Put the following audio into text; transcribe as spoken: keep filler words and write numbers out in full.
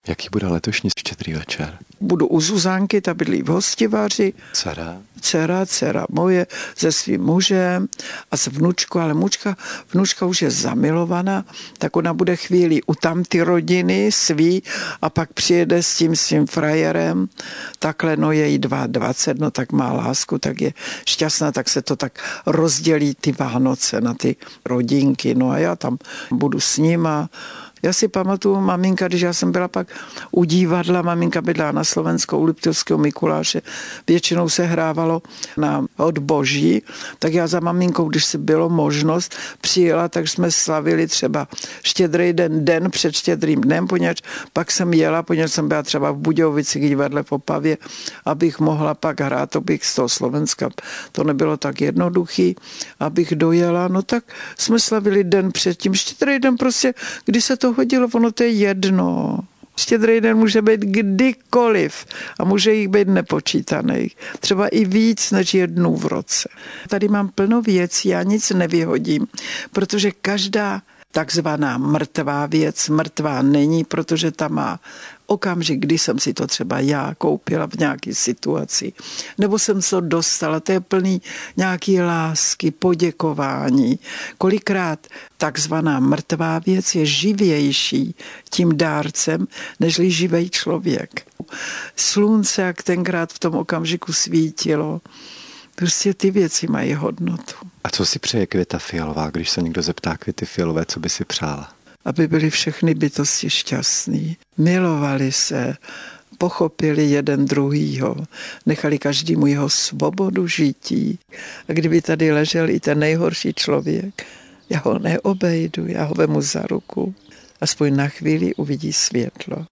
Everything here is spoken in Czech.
Jaký bude letošní Štědrý večer? Budu u Zuzánky, ta bydlí v Hostivaři. Dcera? Dcera, dcera moje, se svým mužem a s vnučkou, ale mučka, vnučka už je zamilovaná, tak ona bude chvíli u tamty rodiny svý a pak přijede s tím svým frajerem. Takhle, no je jí dvacet dva, no tak má lásku, tak je šťastná, tak se to tak rozdělí ty Vánoce na ty rodinky. No a já tam budu s nima. Já si pamatuju, maminka, když já jsem byla pak u divadla, maminka bydla na Slovensku u Liptovského Mikuláše, většinou se hrávalo na odboží, tak já za maminkou, když si bylo možnost, přijela, tak jsme slavili třeba Štědrý den, den před Štědrým dnem, poněvadž pak jsem jela, poněvadž jsem byla třeba v Budějovici, k divadle v Opavě, abych mohla pak hrát, to bych z toho Slovenska, to nebylo tak jednoduchý, abych dojela, no tak jsme slavili den předtím. Štědrý den prostě, kdy se to hodilo, ono to je jedno. Štědrý den může být kdykoliv a může jich být nepočítaných. Třeba i víc než jednou v roce. Tady mám plno věcí, já nic nevyhodím, protože každá takzvaná mrtvá věc mrtvá není, protože ta má okamžik, kdy jsem si to třeba já koupila v nějaké situaci, nebo jsem se to dostala, to je plný nějaký lásky, poděkování. Kolikrát takzvaná mrtvá věc je živější tím dárcem, nežli živej člověk. Slunce, jak tenkrát v tom okamžiku svítilo, prostě ty věci mají hodnotu. A co si přeje Květa Fialová, když se někdo zeptá Květy Fialové, co by si přála? Aby byly všechny bytosti šťastný, milovali se, pochopili jeden druhýho, nechali každému jeho svobodu žití. A kdyby tady ležel i ten nejhorší člověk, já ho neobejdu, já ho vemu za ruku, aspoň na chvíli uvidí světlo.